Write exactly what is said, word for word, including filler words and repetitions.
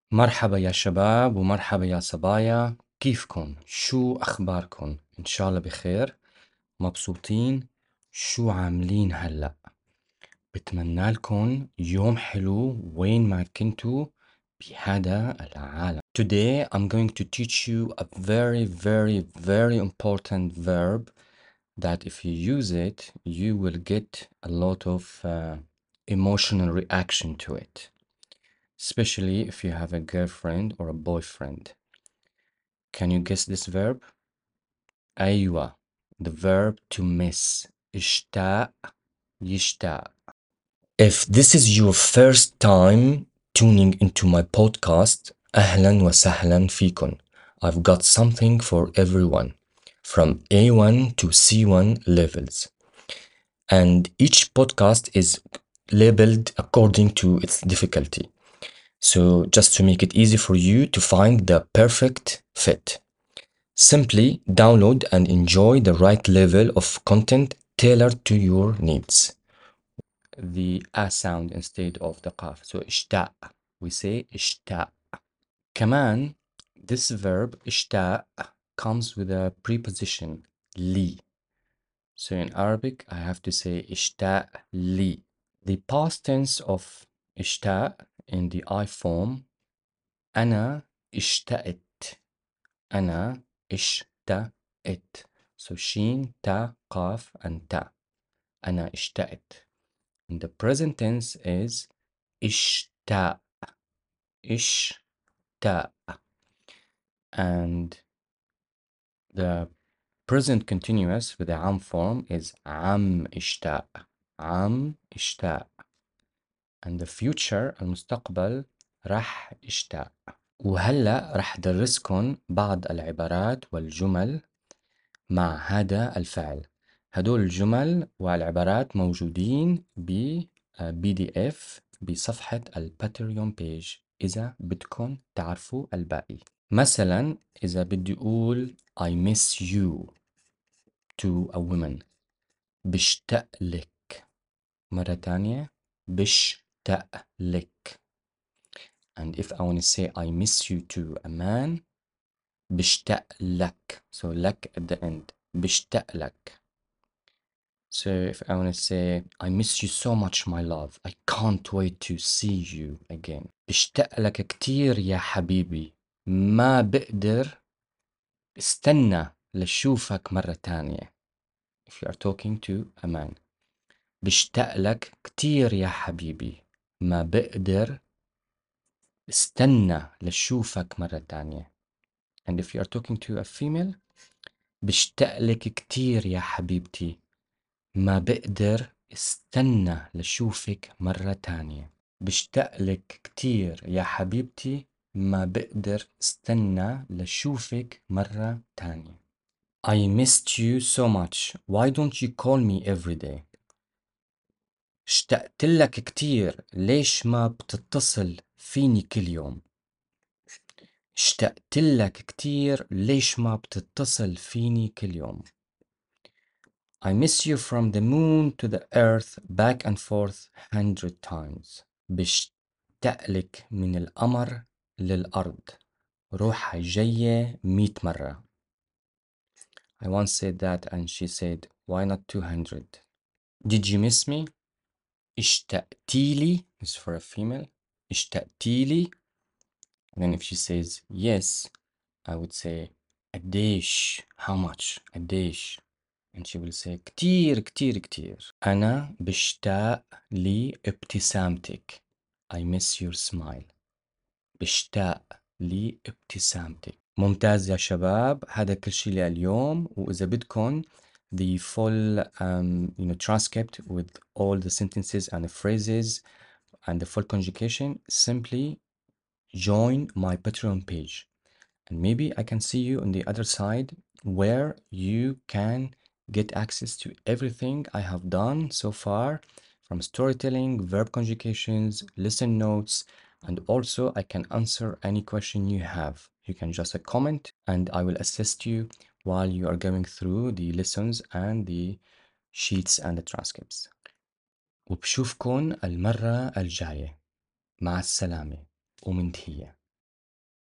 مرحبا يا شباب ومرحبا يا صبايا، كيفكن؟ شو أخباركن؟ إن شاء الله بخير، مبسوطين؟ شو عاملين هلأ؟ بتمنى لكم يوم حلو وين ما كنتوا بهذا العالم. Today I'm going to teach you a very very very important verb that if you use it you will get a lot of uh, emotional reaction to it. Especially if you have a girlfriend or a boyfriend. Can you guess this verb? أيوة, the verb to miss. اشتاق, يشتاق. If this is your first time tuning into my podcast, أهلا وسهلا فيكن. I've got something for everyone, from A one to C one levels. And each podcast is labeled according to its difficulty. So just to make it easy for you to find the perfect fit, simply download and enjoy the right level of content tailored to your needs. The a sound instead of the qaf. So اشتاق, we say اشتاق. كمان, this verb اشتاق comes with a preposition li. So in Arabic, I have to say اشتاق li. The past tense of اشتاق in the I form, أنا اشتقت. أنا اشتقت. So شين تا قاف and تا. أنا اشتقت. And the present tense is اشتاق. اشتاق. And the present continuous with the عم form is عم اشتاق. عم اشتاق. And the future المستقبل راح اشتاق. وهلأ رح درسكن بعض العبارات والجمل مع هذا الفعل. هدول الجمل والعبارات موجودين ب بي دي إف بصفحة الباتريون بيج إذا بدكن تعرفوا الباقي. مثلا إذا بدي أقول I miss you to a woman، بشتاق لك. مرة تانية، بشتاق لك. And if I want to say I miss you to a man، بشتاق لك. So لك at the end. بشتاق لك. So if I want to say I miss you so much my love, I can't wait to see you again. بشتاق لك كتير يا حبيبي، ما بقدر استنى لشوفك مرة تانية. If you are talking to a man. بشتاق لك كتير يا حبيبي، ما بقدر استنى لشوفك مرة تانية. And if you are talking to a female، بشتاق لك كتير يا حبيبتي، ما بقدر استنى لشوفك مرة تانية. بشتاق لك كتير يا حبيبتي، ما بقدر استنى لشوفك مرة تانية. I missed you so much. Why don't you call me every day? اشتقت لك كتير، ليش ما بتتصل فيني كل يوم؟ اشتقت لك كتير، ليش ما بتتصل فيني كل يوم؟ I miss you from the moon to the earth back and forth hundred times. بشتاق لك من القمر للأرض، روحة جاية مية مرة. I once said that and she said, why not two hundred? Did you miss me? اشتقتيلي is for a female. اشتقتيلي. And then if she says yes, I would say قديش, how much, قديش. And she will say كتير كتير كتير. أنا بشتاق لابتسامتك. I miss your smile. بشتاق لابتسامتك. ممتاز يا شباب، هذا كل شيء لليوم. وإذا بدكم the full um, you know, transcript with all the sentences and the phrases and the full conjugation, simply join my Patreon page. And maybe I can see you on the other side where you can get access to everything I have done so far, from storytelling, verb conjugations, listen notes, and also I can answer any question you have. You can just a comment and I will assist you while you are going through the lessons and the sheets and the transcripts. وبشوفكن المرة الجاية. مع السلامة ومن تحية.